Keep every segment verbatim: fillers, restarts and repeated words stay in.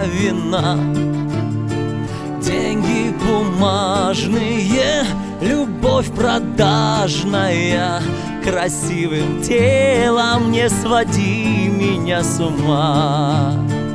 вина. Деньги бумажные, любовь продажная, красивым телом не своди меня с ума.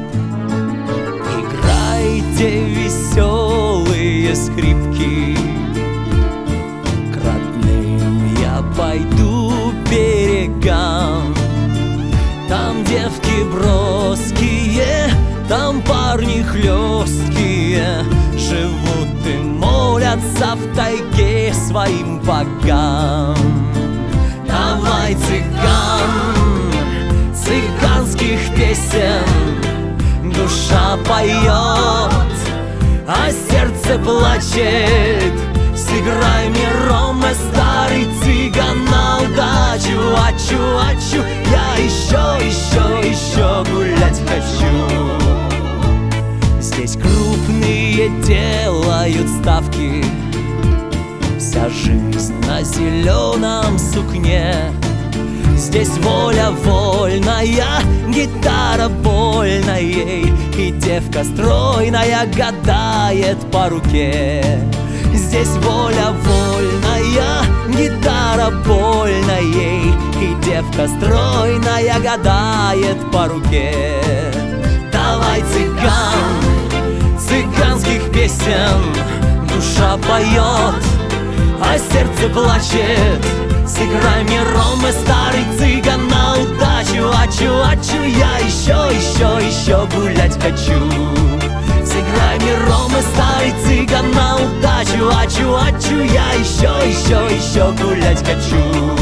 Играйте веселые скрипки, к родным я пойду берегам. Там девки броские, там парни хлесткие, живут и молятся в тайге своим богам. Давай, цыган, цыганских песен, душа поет, а сердце плачет. Сыграй мне, Роме, старый цыган, на удачу. Ачу, ачу, я еще, еще, еще гулять хочу. Здесь крупные делают ставки, вся жизнь на зеленом сукне. Здесь воля вольная, гитара больная, и девка стройная гадает по руке. Здесь воля вольная, гитара больная, и девка стройная гадает по руке. Давай, цыган, цыганских песен, душа поет, а сердце плачет. Сыграй мне, Роме, старый цыган, на удачу. Ачу, ачу, я еще, еще, еще гулять хочу. Сыграй мне, Роме, старый цыган, на удачу. Ачу, ачу, я еще, еще, еще гулять хочу.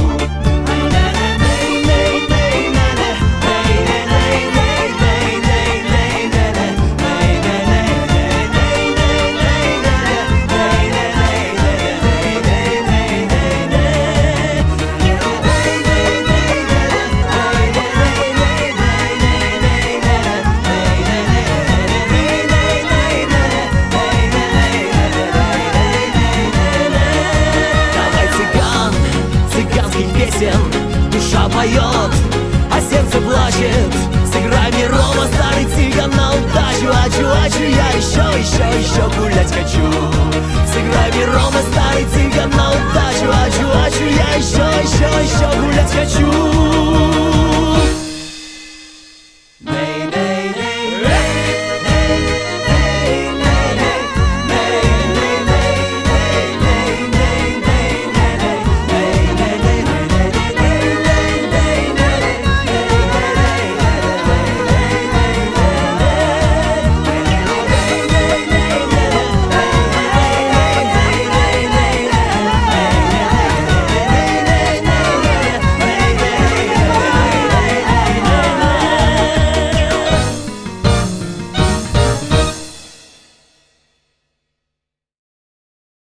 Душа поет, а сердце плачет. Сыграй мне, Рома, старый цыган, на удачу. Ачу, ачу, я еще, еще, еще гулять хочу. Сыграй мне, Рома, старый цыган, на удачу. Ачу, ачу, я еще, еще, еще гулять хочу.